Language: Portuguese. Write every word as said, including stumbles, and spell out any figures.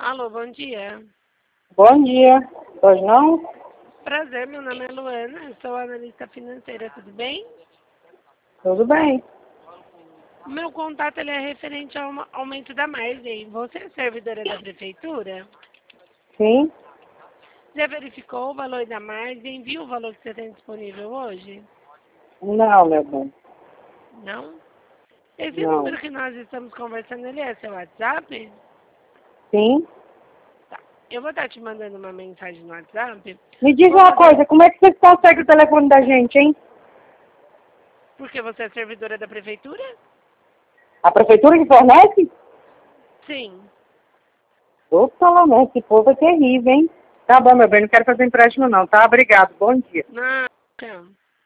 Alô, bom dia. Bom dia. Pois não? Prazer, meu nome é Luana, sou analista financeira, tudo bem? Tudo bem. O meu contato ele é referente ao ma- aumento da margem. Você é servidora da prefeitura? Sim? Já verificou o valor da margem? Viu o valor que você tem disponível hoje? Não, meu bem. Não? Esse Não. número que nós estamos conversando, ele é seu WhatsApp? Sim? Tá. Eu vou estar te mandando uma mensagem no WhatsApp. Me diz Vou uma fazer... coisa, como é que vocês conseguem o telefone da gente, hein? Porque você é servidora da prefeitura? A prefeitura que fornece? Sim. Ô, pelo menos, esse povo é terrível, hein? Tá bom, meu bem, não quero fazer empréstimo não, tá? Obrigado, bom dia. Não.